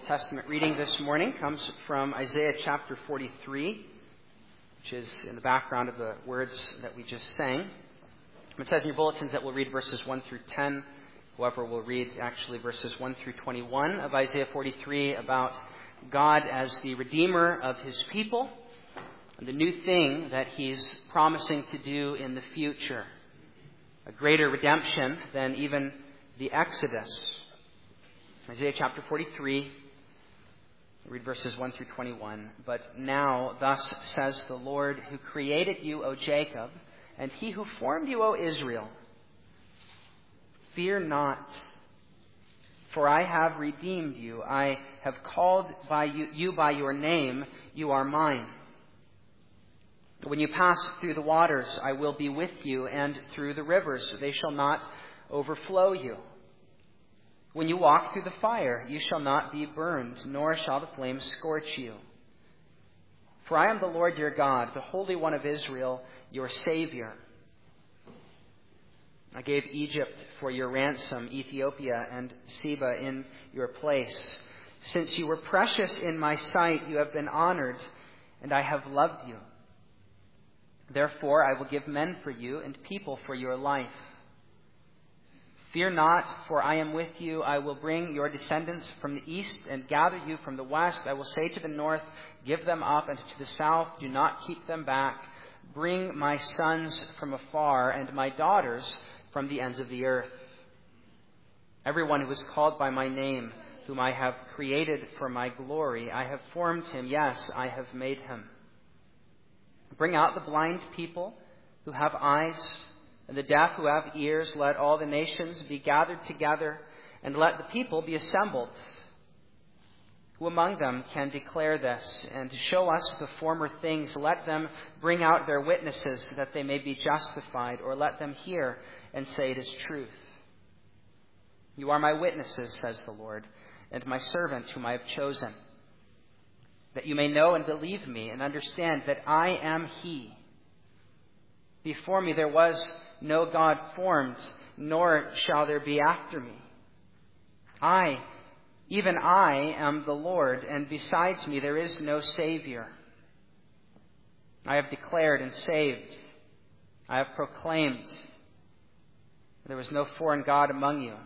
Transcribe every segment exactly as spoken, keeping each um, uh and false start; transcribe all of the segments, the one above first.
Testament reading this morning comes from Isaiah chapter forty-three, which is in the background of the words that we just sang. It says in your bulletins that we'll read verses one through ten. However, we'll read actually verses one through twenty-one of Isaiah forty-three about God as the Redeemer of His people and the new thing that He's promising to do in the future. A greater redemption than even the Exodus. Isaiah chapter forty-three, read verses one through twenty-one. But now, thus says the Lord, who created you, O Jacob, and He who formed you, O Israel, fear not, for I have redeemed you. I have called by you, you by your name. You are mine. When you pass through the waters, I will be with you, and through the rivers, they shall not overflow you. When you walk through the fire, you shall not be burned, nor shall the flames scorch you. For I am the Lord your God, the Holy One of Israel, your Savior. I gave Egypt for your ransom, Ethiopia and Seba in your place. Since you were precious in my sight, you have been honored, and I have loved you. Therefore, I will give men for you and people for your life. Fear not, for I am with you. I will bring your descendants from the east and gather you from the west. I will say to the north, give them up, and to the south, do not keep them back. Bring my sons from afar and my daughters from the ends of the earth. Everyone who is called by my name, whom I have created for my glory, I have formed him. Yes, I have made him. Bring out the blind people who have eyes, and the deaf who have ears. Let all the nations be gathered together, and let the people be assembled. Who among them can declare this, and show us the former things? Let them bring out their witnesses, that they may be justified, or let them hear and say it is truth. You are my witnesses, says the Lord, and my servant whom I have chosen, that you may know and believe me, and understand that I am He. Before me there was no God formed, nor shall there be after me. I, even I, am the Lord, and besides me there is no Savior. I have declared and saved. I have proclaimed. There was no foreign God among you.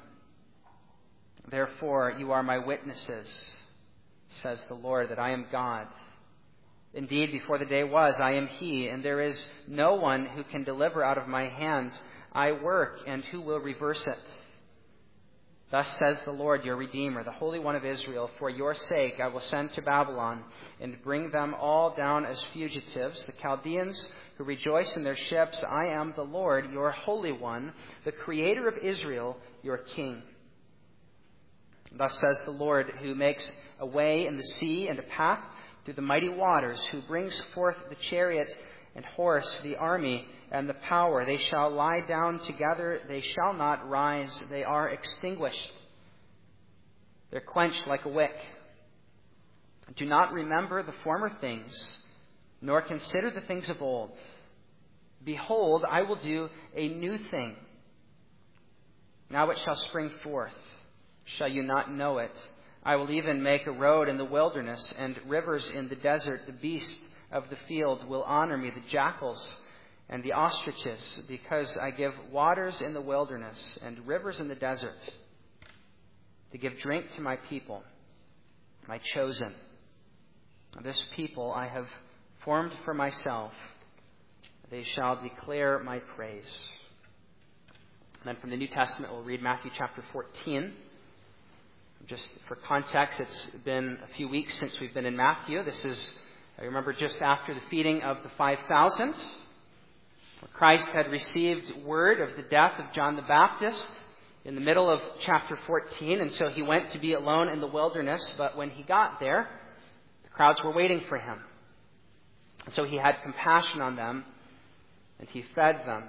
Therefore you are my witnesses, says the Lord, that I am God. Indeed, before the day was, I am He, and there is no one who can deliver out of my hand. I work, and who will reverse it? Thus says the Lord, your Redeemer, the Holy One of Israel, for your sake I will send to Babylon, and bring them all down as fugitives, the Chaldeans who rejoice in their ships. I am the Lord, your Holy One, the Creator of Israel, your King. Thus says the Lord, who makes a way in the sea and a path through the mighty waters, who brings forth the chariot and horse, the army and the power. They shall lie down together, they shall not rise. They are extinguished. They're quenched like a wick. Do not remember the former things, nor consider the things of old. Behold, I will do a new thing. Now it shall spring forth. Shall you not know it? I will even make a road in the wilderness and rivers in the desert. The beasts of the field will honor me, the jackals and the ostriches, because I give waters in the wilderness and rivers in the desert to give drink to my people, my chosen. This people I have formed for myself. They shall declare my praise. And then from the New Testament, we'll read Matthew chapter fourteen. Just for context, it's been a few weeks since we've been in Matthew. This is, I remember, just after the feeding of the five thousand. Christ had received word of the death of John the Baptist in the middle of chapter fourteen, and so he went to be alone in the wilderness. But when he got there, the crowds were waiting for him. And so he had compassion on them, and he fed them.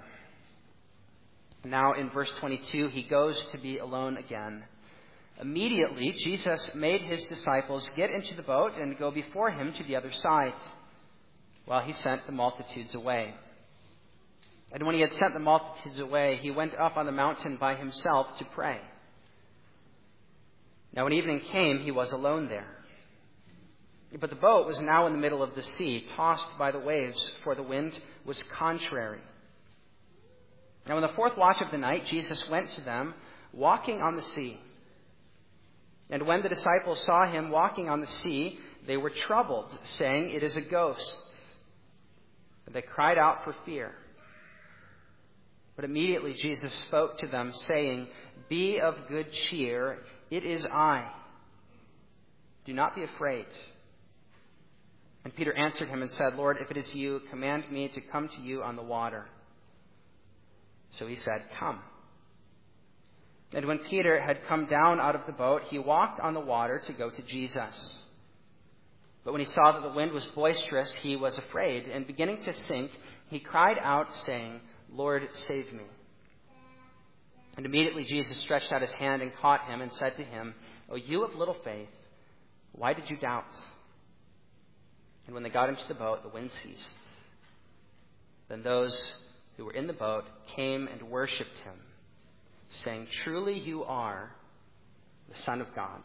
Now in verse twenty-two, he goes to be alone again. Immediately, Jesus made his disciples get into the boat and go before him to the other side, while he sent the multitudes away. And when he had sent the multitudes away, he went up on the mountain by himself to pray. Now when evening came, he was alone there. But the boat was now in the middle of the sea, tossed by the waves, for the wind was contrary. Now in the fourth watch of the night, Jesus went to them, walking on the sea. And when the disciples saw him walking on the sea, they were troubled, saying, "It is a ghost." They cried out for fear. But immediately Jesus spoke to them, saying, "Be of good cheer, it is I. Do not be afraid." And Peter answered him and said, "Lord, if it is you, command me to come to you on the water." So he said, "Come." And when Peter had come down out of the boat, he walked on the water to go to Jesus. But when he saw that the wind was boisterous, he was afraid, and beginning to sink, he cried out, saying, "Lord, save me." And immediately Jesus stretched out his hand and caught him and said to him, "O you of little faith, why did you doubt?" And when they got into the boat, the wind ceased. Then those who were in the boat came and worshipped him, saying, "Truly you are the Son of God."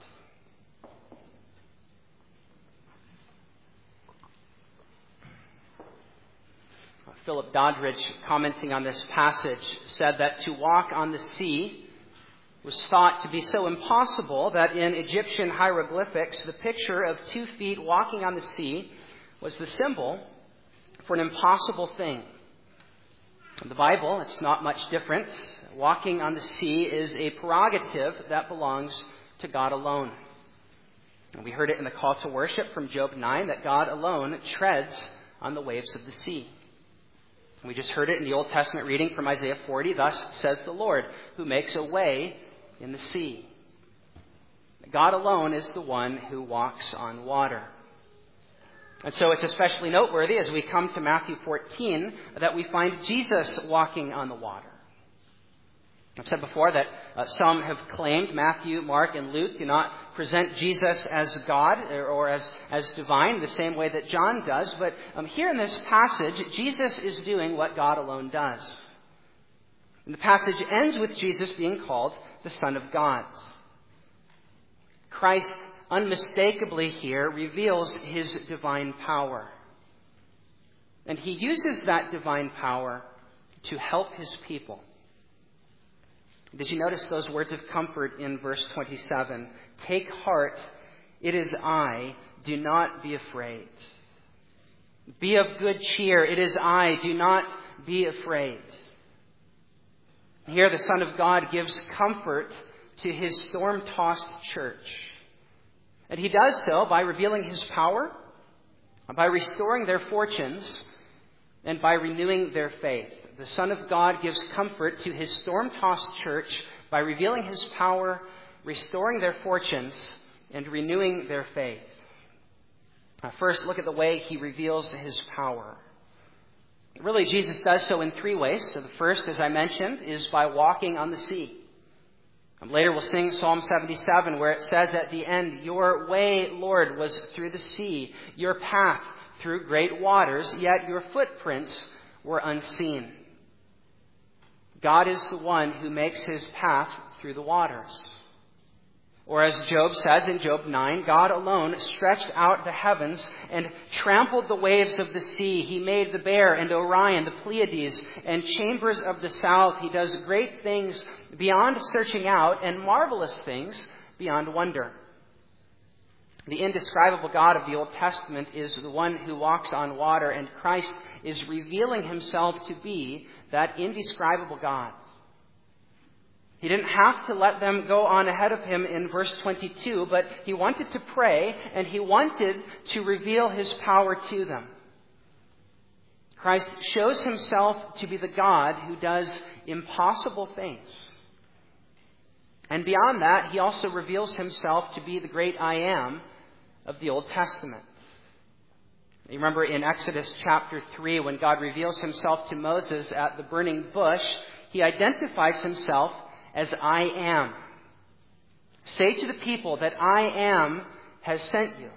Philip Doddridge, commenting on this passage, said that to walk on the sea was thought to be so impossible that in Egyptian hieroglyphics, the picture of two feet walking on the sea was the symbol for an impossible thing. In the Bible, it's not much different. Walking on the sea is a prerogative that belongs to God alone. And we heard it in the call to worship from Job nine that God alone treads on the waves of the sea. We just heard it in the Old Testament reading from Isaiah forty. "Thus says the Lord, who makes a way in the sea." God alone is the one who walks on water. And so it's especially noteworthy as we come to Matthew fourteen that we find Jesus walking on the water. I've said before that uh, some have claimed Matthew, Mark, and Luke do not present Jesus as God or, or as, as divine the same way that John does. But um, here in this passage, Jesus is doing what God alone does. And the passage ends with Jesus being called the Son of God. Christ unmistakably here reveals his divine power. And he uses that divine power to help his people. Did you notice those words of comfort in verse twenty-seven? "Take heart, it is I, do not be afraid. Be of good cheer, it is I, do not be afraid." Here the Son of God gives comfort to his storm-tossed church. And he does so by revealing his power, by restoring their fortunes, and by renewing their faith. The Son of God gives comfort to his storm-tossed church by revealing his power, restoring their fortunes, and renewing their faith. Now, first, look at the way he reveals his power. Really, Jesus does so in three ways. So the first, as I mentioned, is by walking on the sea. And later we'll sing Psalm seventy-seven, where it says at the end, "Your way, Lord, was through the sea, your path through great waters, yet your footprints were unseen." God is the one who makes his path through the waters. Or as Job says in Job nine, God alone stretched out the heavens and trampled the waves of the sea. He made the Bear and Orion, the Pleiades, and chambers of the south. He does great things beyond searching out and marvelous things beyond wonder. The indescribable God of the Old Testament is the one who walks on water, and Christ is revealing himself to be that indescribable God. He didn't have to let them go on ahead of him in verse twenty-two, but he wanted to pray, and he wanted to reveal his power to them. Christ shows himself to be the God who does impossible things. And beyond that, he also reveals himself to be the great I Am of the Old Testament. You remember in Exodus chapter three, when God reveals himself to Moses at the burning bush, he identifies himself as I Am. Say to the people that I Am has sent you.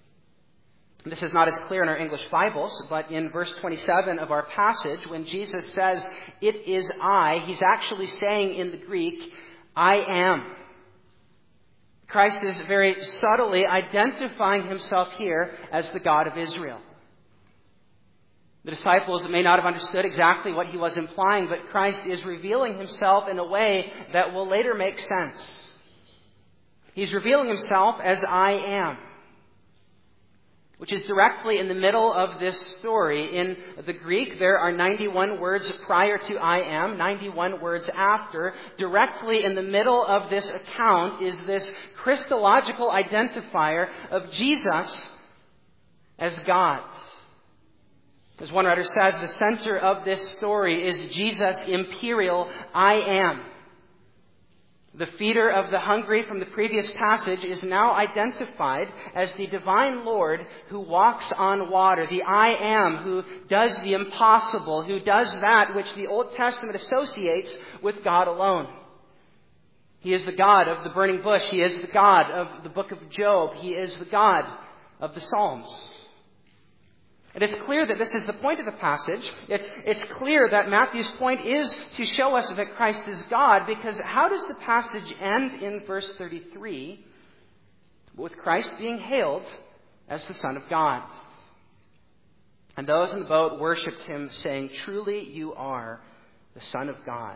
This is not as clear in our English Bibles, but in verse twenty-seven of our passage, when Jesus says, "It is I," he's actually saying in the Greek, I am. Christ is very subtly identifying himself here as the God of Israel. The disciples may not have understood exactly what he was implying, but Christ is revealing himself in a way that will later make sense. He's revealing himself as I am, which is directly in the middle of this story. In the Greek, there are ninety-one words prior to I am, ninety-one words after. Directly in the middle of this account is this Christological identifier of Jesus as God. As one writer says, the center of this story is Jesus' imperial I am. The feeder of the hungry from the previous passage is now identified as the divine Lord who walks on water, the I am who does the impossible, who does that which the Old Testament associates with God alone. He is the God of the burning bush. He is the God of the book of Job. He is the God of the Psalms. And it's clear that this is the point of the passage. It's, it's clear that Matthew's point is to show us that Christ is God, because how does the passage end in verse thirty-three? With Christ being hailed as the Son of God. And those in the boat worshipped him, saying, "Truly you are the Son of God."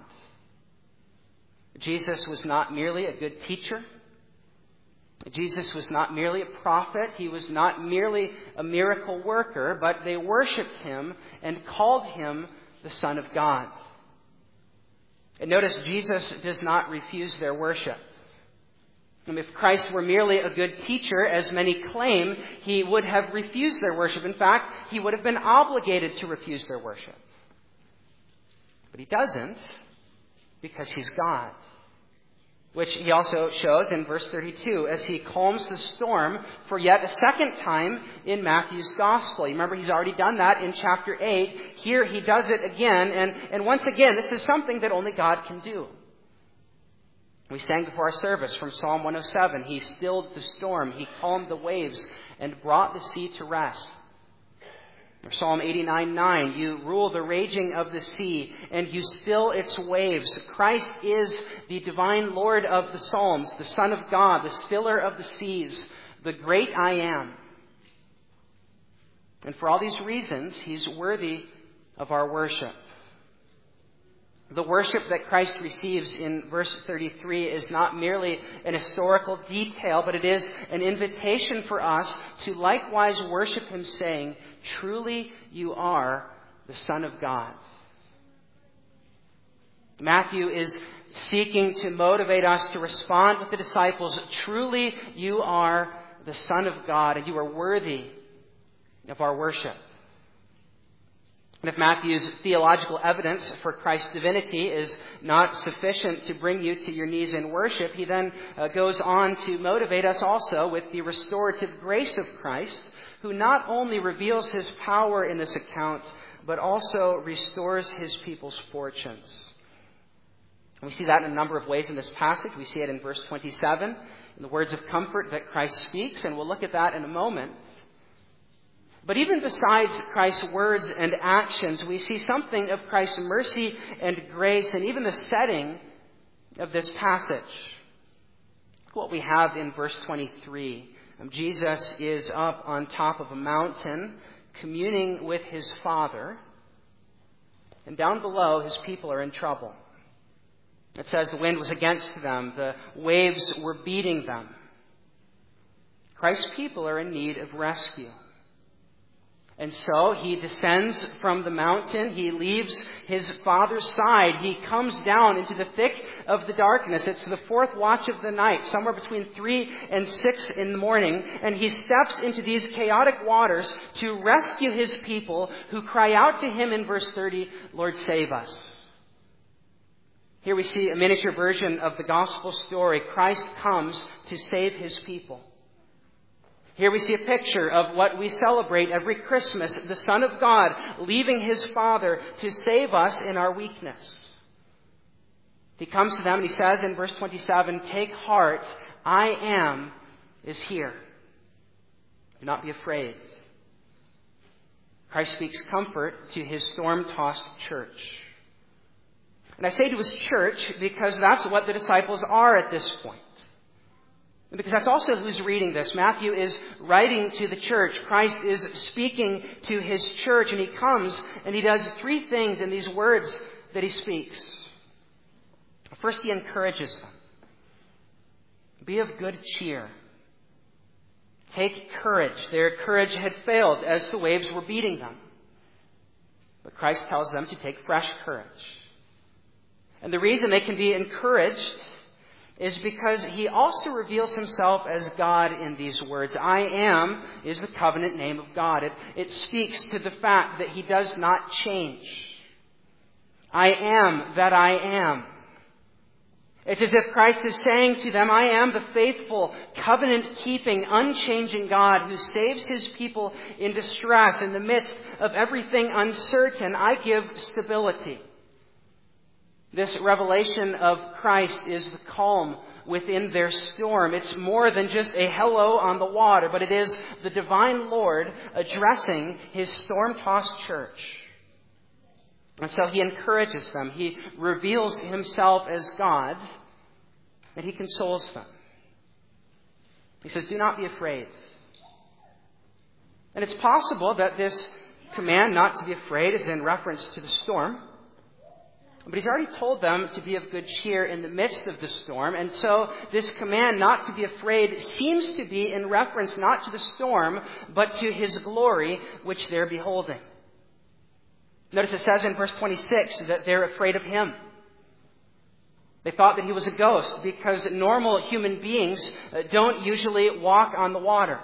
Jesus was not merely a good teacher. Jesus was not merely a prophet. He was not merely a miracle worker, but they worshipped him and called him the Son of God. And notice, Jesus does not refuse their worship. And if Christ were merely a good teacher, as many claim, he would have refused their worship. In fact, he would have been obligated to refuse their worship. But he doesn't, because he's God. Which he also shows in verse thirty-two as he calms the storm for yet a second time in Matthew's gospel. You remember, he's already done that in chapter eight. Here he does it again. And, and once again, this is something that only God can do. We sang before our service from Psalm one oh seven. He stilled the storm. He calmed the waves and brought the sea to rest. Or Psalm eighty-nine nine, you rule the raging of the sea and you still its waves. Christ is the divine Lord of the Psalms, the Son of God, the stiller of the seas, the great I am. And for all these reasons, he's worthy of our worship. The worship that Christ receives in verse thirty-three is not merely an historical detail, but it is an invitation for us to likewise worship him, saying, "Truly you are the Son of God." Matthew is seeking to motivate us to respond with the disciples, "Truly you are the Son of God, and you are worthy of our worship." And if Matthew's theological evidence for Christ's divinity is not sufficient to bring you to your knees in worship, he then uh, goes on to motivate us also with the restorative grace of Christ, who not only reveals his power in this account, but also restores his people's fortunes. And we see that in a number of ways in this passage. We see it in verse twenty-seven, in the words of comfort that Christ speaks, and we'll look at that in a moment. But even besides Christ's words and actions, we see something of Christ's mercy and grace, and even the setting of this passage. Look what we have in verse twenty-three. Jesus is up on top of a mountain, communing with his Father. And down below, his people are in trouble. It says the wind was against them. The waves were beating them. Christ's people are in need of rescue. And so he descends from the mountain. He leaves his Father's side. He comes down into the thick of the darkness. It's the fourth watch of the night, somewhere between three and six in the morning. And he steps into these chaotic waters to rescue his people, who cry out to him in verse thirty, "Lord, save us." Here we see a miniature version of the gospel story. Christ comes to save his people. Here we see a picture of what we celebrate every Christmas, the Son of God leaving his Father to save us in our weakness. He comes to them and he says in verse twenty-seven, "Take heart, I am is here. Do not be afraid." Christ speaks comfort to his storm-tossed church. And I say to his church because that's what the disciples are at this point. Because that's also who's reading this. Matthew is writing to the church. Christ is speaking to his church, and he comes and he does three things in these words that he speaks. First, he encourages them. Be of good cheer. Take courage. Their courage had failed as the waves were beating them. But Christ tells them to take fresh courage. And the reason they can be encouraged is because he also reveals himself as God in these words. I am is the covenant name of God. It, it speaks to the fact that he does not change. I am that I am. It's as if Christ is saying to them, I am the faithful, covenant-keeping, unchanging God who saves his people in distress. In the midst of everything uncertain, I give stability. This revelation of Christ is the calm within their storm. It's more than just a hello on the water, but it is the divine Lord addressing his storm-tossed church. And so he encourages them. He reveals himself as God, and he consoles them. He says, do not be afraid. And it's possible that this command not to be afraid is in reference to the storm. But he's already told them to be of good cheer in the midst of the storm. And so this command not to be afraid seems to be in reference not to the storm, but to his glory, which they're beholding. Notice it says in verse twenty-six that they're afraid of him. They thought that he was a ghost because normal human beings don't usually walk on the water.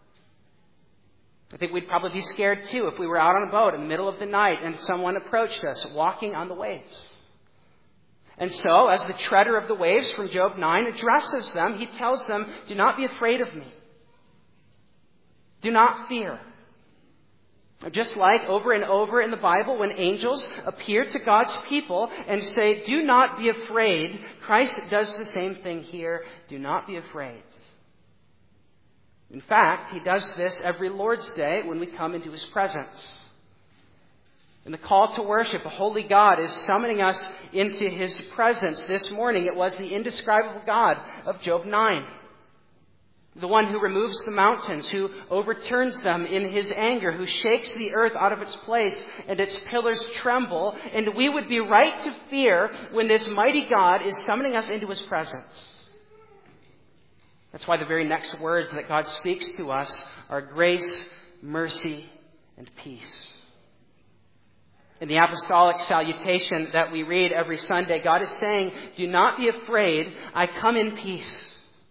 I think we'd probably be scared too if we were out on a boat in the middle of the night and someone approached us walking on the waves. And so, as the treader of the waves from Job nine addresses them, he tells them, do not be afraid of me. Do not fear. Just like over and over in the Bible, when angels appear to God's people and say, do not be afraid, Christ does the same thing here. Do not be afraid. In fact, he does this every Lord's Day when we come into his presence. In the call to worship, a holy God is summoning us into his presence. This morning, it was the indescribable God of Job nine. The one who removes the mountains, who overturns them in his anger, who shakes the earth out of its place and its pillars tremble. And we would be right to fear when this mighty God is summoning us into his presence. That's why the very next words that God speaks to us are grace, mercy, and peace. In the apostolic salutation that we read every Sunday, God is saying, do not be afraid, I come in peace.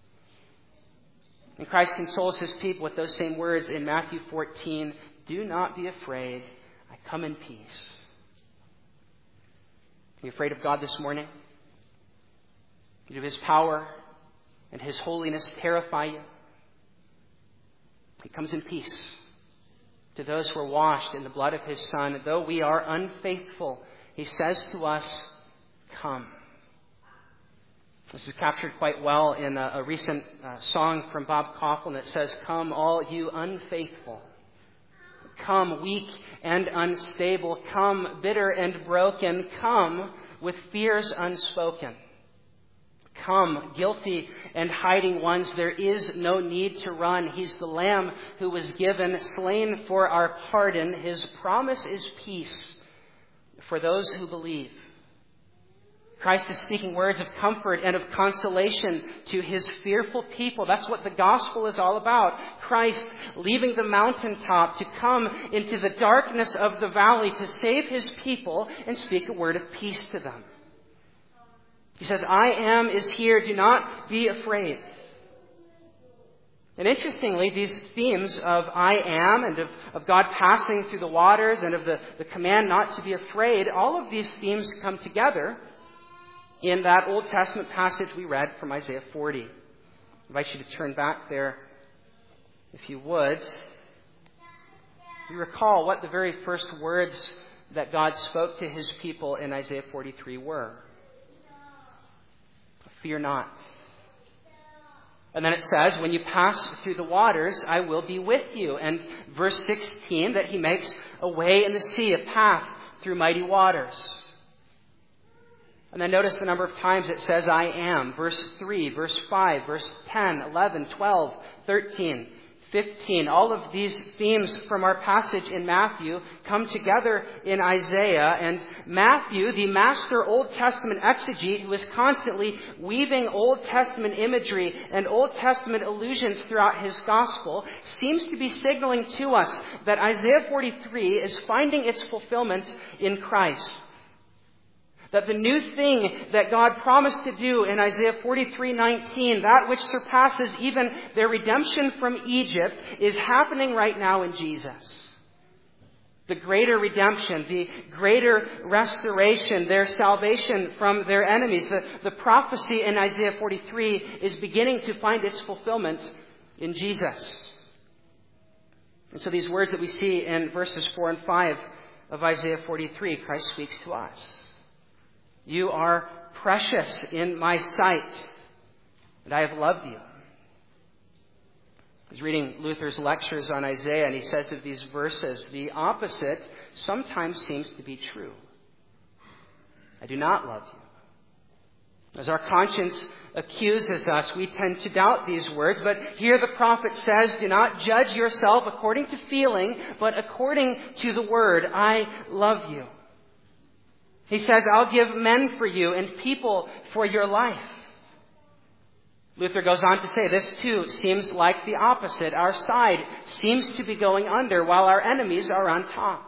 And Christ consoles his people with those same words in Matthew fourteen, do not be afraid, I come in peace. Are you afraid of God this morning? Do his power and his holiness terrify you? He comes in peace to those who are washed in the blood of his Son. Though we are unfaithful, he says to us, come. This is captured quite well in a, a recent uh, song from Bob Kauflin that says, come all you unfaithful. Come weak and unstable. Come bitter and broken. Come with fears unspoken. Come, guilty and hiding ones, there is no need to run. He's the Lamb who was given, slain for our pardon. His promise is peace for those who believe. Christ is speaking words of comfort and of consolation to his fearful people. That's what the gospel is all about. Christ leaving the mountaintop to come into the darkness of the valley to save his people and speak a word of peace to them. He says, I am is here. Do not be afraid. And interestingly, these themes of I am and of, of God passing through the waters and of the, the command not to be afraid, all of these themes come together in that Old Testament passage we read from Isaiah forty. I invite you to turn back there, if you would. You recall what the very first words that God spoke to his people in Isaiah forty-three were. Fear not. And then it says, when you pass through the waters, I will be with you. And verse sixteen, that he makes a way in the sea, a path through mighty waters. And then notice the number of times it says I am. Verse three, verse five, verse ten, eleven, twelve, thirteen, fifteen. All of these themes from our passage in Matthew come together in Isaiah. And Matthew, the master Old Testament exegete who is constantly weaving Old Testament imagery and Old Testament allusions throughout his gospel, seems to be signaling to us that Isaiah forty-three is finding its fulfillment in Christ. That the new thing that God promised to do in Isaiah forty-three nineteen, that which surpasses even their redemption from Egypt, is happening right now in Jesus. The greater redemption, the greater restoration, their salvation from their enemies. The, the prophecy in Isaiah forty-three is beginning to find its fulfillment in Jesus. And so these words that we see in verses four and five of Isaiah forty-three, Christ speaks to us. You are precious in my sight, and I have loved you. I was reading Luther's lectures on Isaiah, and he says of these verses, the opposite sometimes seems to be true. I do not love you. As our conscience accuses us, we tend to doubt these words, but here the prophet says, do not judge yourself according to feeling, but according to the word. I love you. He says, I'll give men for you and people for your life. Luther goes on to say, this too seems like the opposite. Our side seems to be going under while our enemies are on top.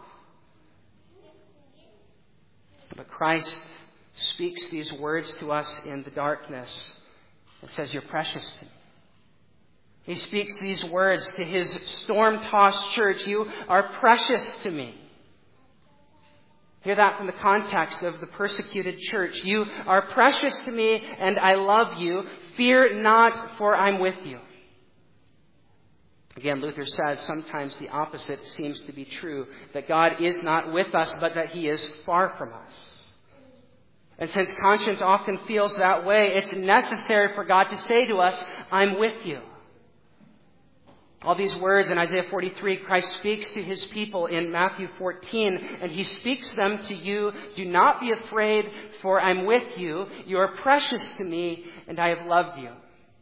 But Christ speaks these words to us in the darkness and says, you're precious to me. He speaks these words to his storm-tossed church. You are precious to me. Hear that from the context of the persecuted church. You are precious to me, and I love you. Fear not, for I'm with you. Again, Luther says sometimes the opposite seems to be true, that God is not with us, but that he is far from us. And since conscience often feels that way, it's necessary for God to say to us, I'm with you. All these words in Isaiah forty-three, Christ speaks to his people in Matthew fourteen, and he speaks them to you. Do not be afraid, for I'm with you. You are precious to me, and I have loved you.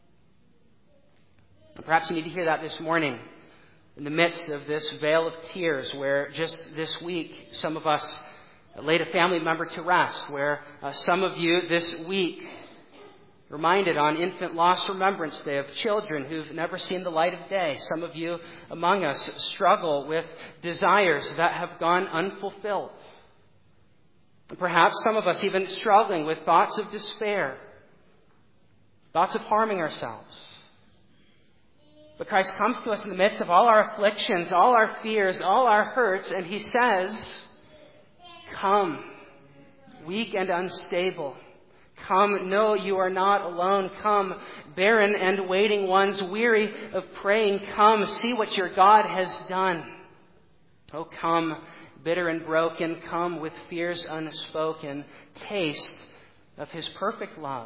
And perhaps you need to hear that this morning in the midst of this veil of tears, where just this week some of us laid a family member to rest, where uh, some of you this week reminded on Infant Loss Remembrance Day of children who've never seen the light of day. Some of you among us struggle with desires that have gone unfulfilled. And perhaps some of us even struggling with thoughts of despair, thoughts of harming ourselves. But Christ comes to us in the midst of all our afflictions, all our fears, all our hurts, and he says, come, weak and unstable. Come, no, you are not alone. Come, barren and waiting ones, weary of praying. Come, see what your God has done. Oh, come, bitter and broken. Come with fears unspoken. Taste of his perfect love.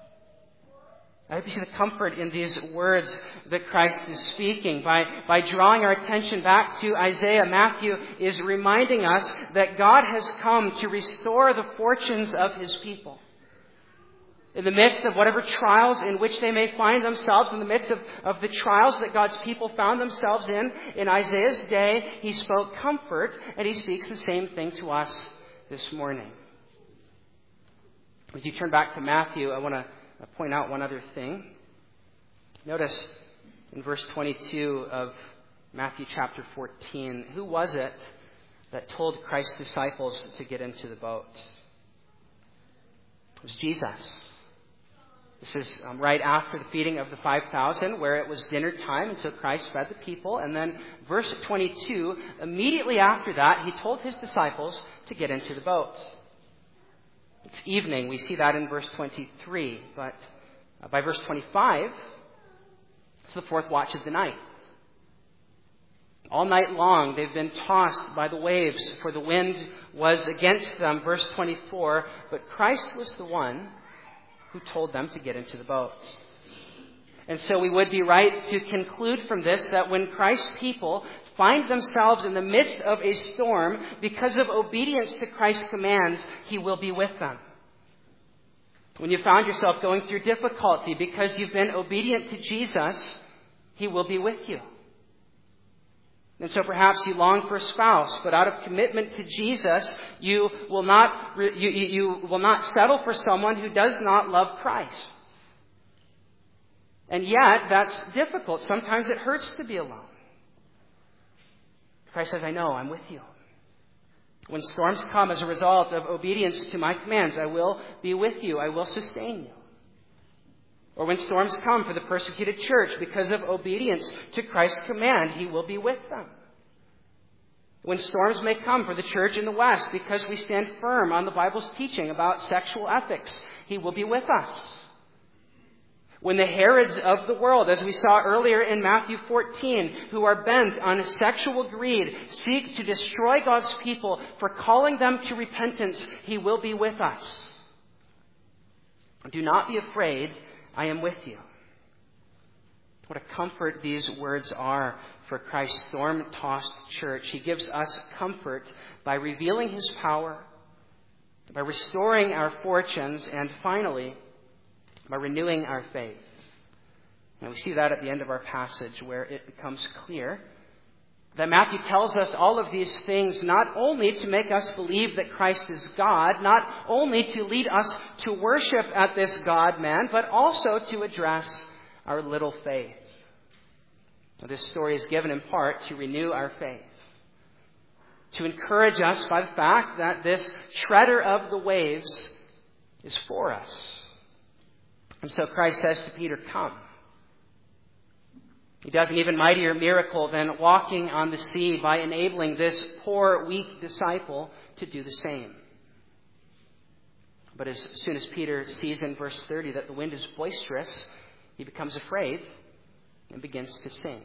I hope you see the comfort in these words that Christ is speaking. By, by drawing our attention back to Isaiah, Matthew is reminding us that God has come to restore the fortunes of his people. In the midst of whatever trials in which they may find themselves, in the midst of, of the trials that God's people found themselves in, in Isaiah's day, he spoke comfort, and he speaks the same thing to us this morning. As you turn back to Matthew, I want to point out one other thing. Notice in verse twenty-two of Matthew chapter fourteen, who was it that told Christ's disciples to get into the boat? It was Jesus. This is um, right after the feeding of the five thousand, where it was dinner time, and so Christ fed the people. And then verse twenty-two, immediately after that, he told his disciples to get into the boat. It's evening. We see that in verse twenty-three. But uh, by verse twenty-five, it's the fourth watch of the night. All night long, they've been tossed by the waves, for the wind was against them. Verse twenty-four, but Christ was the one who told them to get into the boat. And so we would be right to conclude from this that when Christ's people find themselves in the midst of a storm, because of obedience to Christ's commands, he will be with them. When you found yourself going through difficulty because you've been obedient to Jesus, He will be with you. And so perhaps you long for a spouse, but out of commitment to Jesus, you will not you, you, you will not settle for someone who does not love Christ. And yet, that's difficult. Sometimes it hurts to be alone. Christ says, I know, I'm with you. When storms come as a result of obedience to my commands, I will be with you. I will sustain you. Or when storms come for the persecuted church because of obedience to Christ's command, He will be with them. When storms may come for the church in the West because we stand firm on the Bible's teaching about sexual ethics, He will be with us. When the Herods of the world, as we saw earlier in Matthew fourteen, who are bent on sexual greed, seek to destroy God's people for calling them to repentance, He will be with us. Do not be afraid, I am with you. What a comfort these words are for Christ's storm-tossed church. He gives us comfort by revealing His power, by restoring our fortunes, and finally, by renewing our faith. And we see that at the end of our passage where it becomes clear that Matthew tells us all of these things not only to make us believe that Christ is God, not only to lead us to worship at this God-man, but also to address our little faith. Now, this story is given in part to renew our faith, to encourage us by the fact that this treader of the waves is for us. And so Christ says to Peter, come. He does an even mightier miracle than walking on the sea by enabling this poor, weak disciple to do the same. But as soon as Peter sees in verse thirty that the wind is boisterous, he becomes afraid and begins to sink.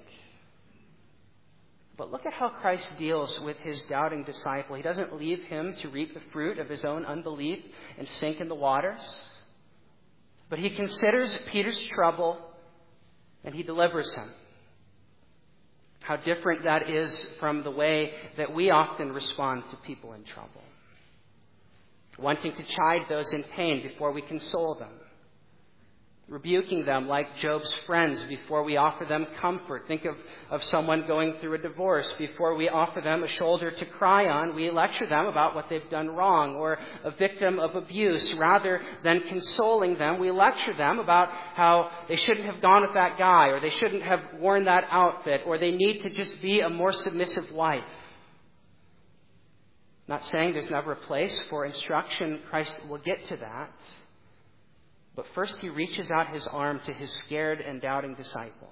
But look at how Christ deals with his doubting disciple. He doesn't leave him to reap the fruit of his own unbelief and sink in the waters. But he considers Peter's trouble and he delivers him. How different that is from the way that we often respond to people in trouble. Wanting to chide those in pain before we console them. Rebuking them like Job's friends before we offer them comfort. Think of, of someone going through a divorce. Before we offer them a shoulder to cry on, we lecture them about what they've done wrong. Or a victim of abuse, rather than consoling them, we lecture them about how they shouldn't have gone with that guy, or they shouldn't have worn that outfit, or they need to just be a more submissive wife. Not saying there's never a place for instruction. Christ will get to that. But first he reaches out his arm to his scared and doubting disciple.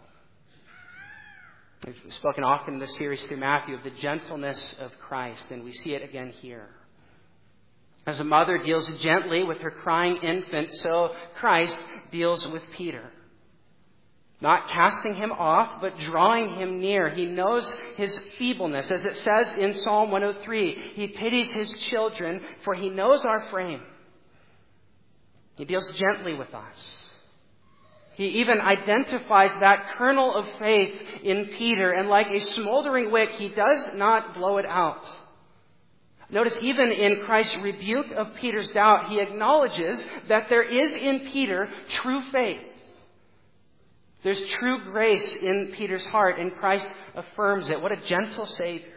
We've spoken often in this series through Matthew of the gentleness of Christ, and we see it again here. As a mother deals gently with her crying infant, so Christ deals with Peter. Not casting him off, but drawing him near. He knows his feebleness. As it says in Psalm one oh three, he pities his children, for he knows our frame. He deals gently with us. He even identifies that kernel of faith in Peter, and like a smoldering wick, he does not blow it out. Notice even in Christ's rebuke of Peter's doubt, he acknowledges that there is in Peter true faith. There's true grace in Peter's heart, and Christ affirms it. What a gentle Savior.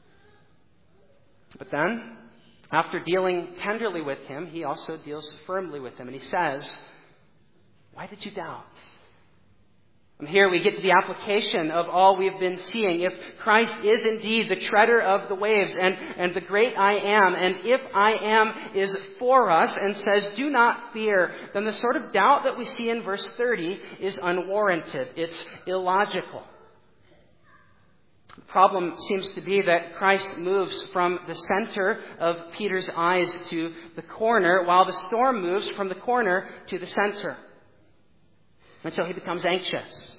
But then, after dealing tenderly with him, he also deals firmly with him. And he says, why did you doubt? And here we get to the application of all we've been seeing. If Christ is indeed the treader of the waves and, and the great I am, and if I am is for us and says, do not fear, then the sort of doubt that we see in verse thirty is unwarranted. It's illogical. The problem seems to be that Christ moves from the center of Peter's eyes to the corner, while the storm moves from the corner to the center, until he becomes anxious.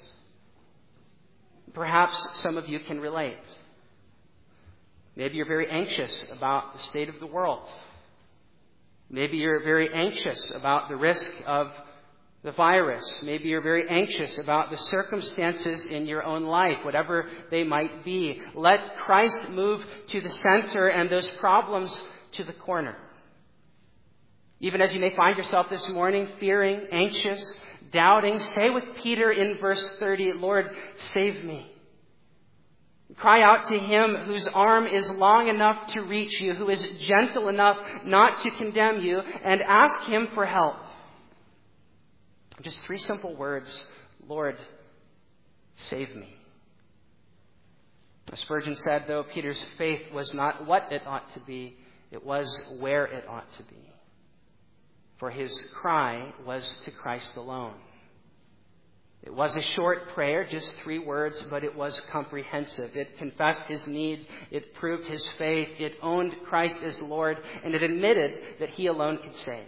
Perhaps some of you can relate. Maybe you're very anxious about the state of the world. Maybe you're very anxious about the risk of the virus. Maybe you're very anxious about the circumstances in your own life, whatever they might be. Let Christ move to the center and those problems to the corner. Even as you may find yourself this morning fearing, anxious, doubting, say with Peter in verse thirty, Lord, save me. Cry out to him whose arm is long enough to reach you, who is gentle enough not to condemn you, and ask him for help. Just three simple words, Lord, save me. Spurgeon said, though, Peter's faith was not what it ought to be, it was where it ought to be. For his cry was to Christ alone. It was a short prayer, just three words, but it was comprehensive. It confessed his needs, it proved his faith, it owned Christ as Lord, and it admitted that he alone could save.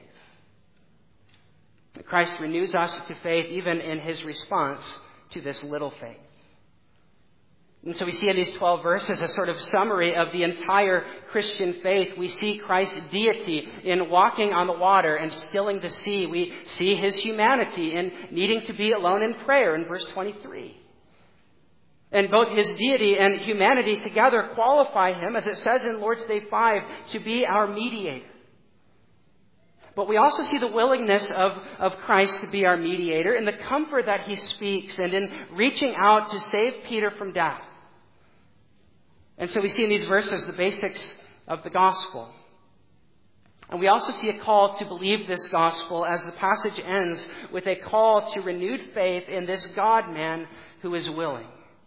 Christ renews us to faith even in his response to this little faith. And so we see in these twelve verses a sort of summary of the entire Christian faith. We see Christ's deity in walking on the water and stilling the sea. We see his humanity in needing to be alone in prayer in verse twenty-three. And both his deity and humanity together qualify him, as it says in Lord's Day five, to be our mediator. But we also see the willingness of, of Christ to be our mediator in the comfort that he speaks and in reaching out to save Peter from death. And so we see in these verses the basics of the gospel. And we also see a call to believe this gospel as the passage ends with a call to renewed faith in this God-man who is willing.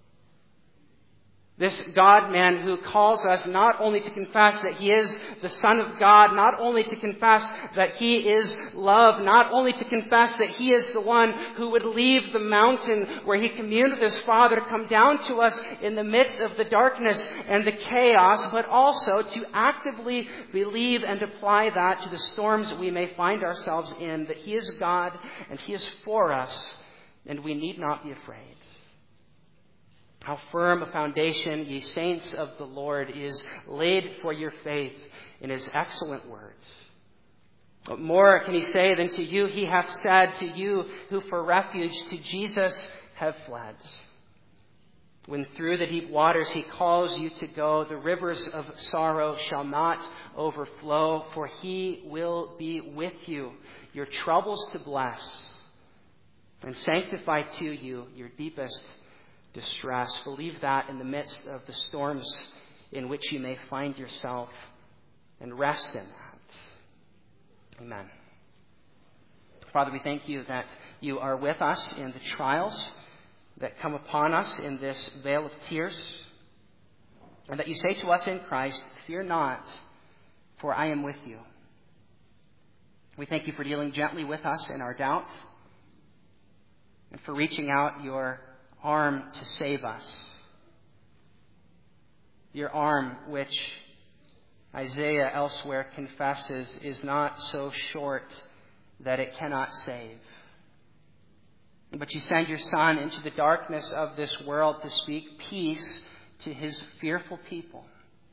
This God-man who calls us not only to confess that he is the Son of God, not only to confess that he is love, not only to confess that he is the one who would leave the mountain where he communed with his Father to come down to us in the midst of the darkness and the chaos, but also to actively believe and apply that to the storms that we may find ourselves in, that he is God and he is for us, and we need not be afraid. How firm a foundation, ye saints of the Lord, is laid for your faith in his excellent words. What more can he say than to you he hath said, to you who for refuge to Jesus have fled? When through the deep waters he calls you to go, the rivers of sorrow shall not overflow, for he will be with you, your troubles to bless, and sanctify to you your deepest distress. Believe that in the midst of the storms in which you may find yourself, and rest in that. Amen. Father, we thank you that you are with us in the trials that come upon us in this vale of tears, and that you say to us in Christ, fear not, for I am with you. We thank you for dealing gently with us in our doubt, and for reaching out your arm to save us. Your arm, which Isaiah elsewhere confesses is not so short that it cannot save. But you send your Son into the darkness of this world to speak peace to his fearful people.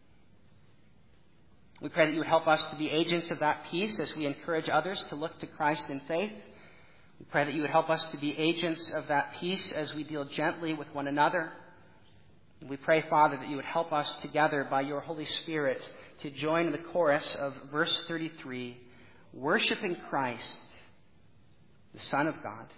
We pray that you would help us to be agents of that peace as we encourage others to look to Christ in faith. We pray that you would help us to be agents of that peace as we deal gently with one another. We pray, Father, that you would help us together by your Holy Spirit to join in the chorus of verse thirty-three, worshiping Christ, the Son of God.